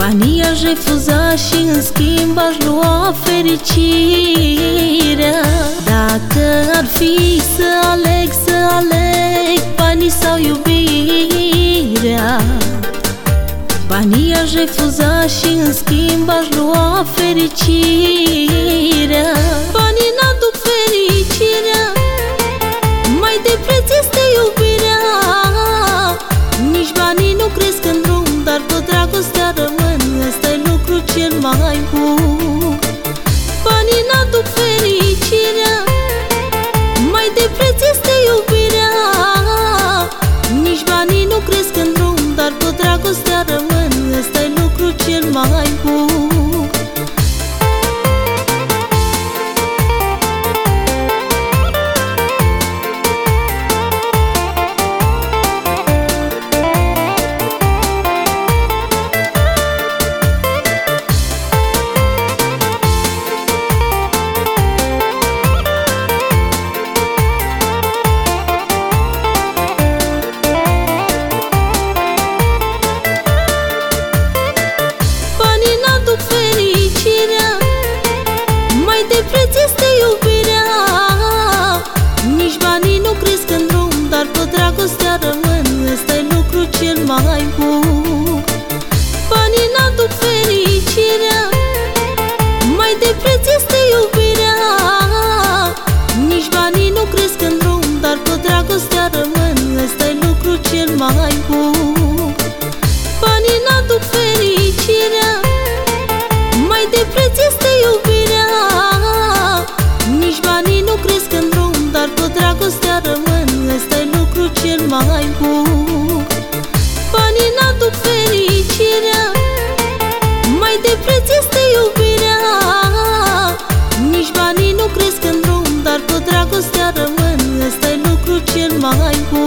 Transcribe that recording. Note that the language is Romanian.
Banii aș refuza și în schimb aș lua fericirea. Dacă ar fi să aleg banii sau iubirea, banii aș refuza și în schimb aș lua fericirea. Banii n-aduc fericirea, mai de preț este iubirea. Nici banii nu cresc în drum, dar tot dragostea rămân. Ăsta-i lucru cel mai bun. Banii n-aduc fericirea, mai de preț este iubirea. Nici banii nu cresc în drum, dar tot dragostea rămân. Ăsta-i lucru cel mai bun. Dragostea rămân, ăsta-i lucru cel mai bun. Banii n-aduc fericirea, mai de preț este iubirea. Nici banii nu cresc în drum, dar tot dragostea rămân. Ăsta-i lucru cel mai bun. Banii n-aduc fericirea, mai de preț este iubirea. Nici banii nu cresc în drum, dar tot dragostea rămân. Ăsta-i lucru cel mai bun. Banii n-aduc fericirea, mai de preț este iubirea. Nici banii nu cresc în drum, dar tot dragostea rămân. Ăsta-i lucru cel mai bun.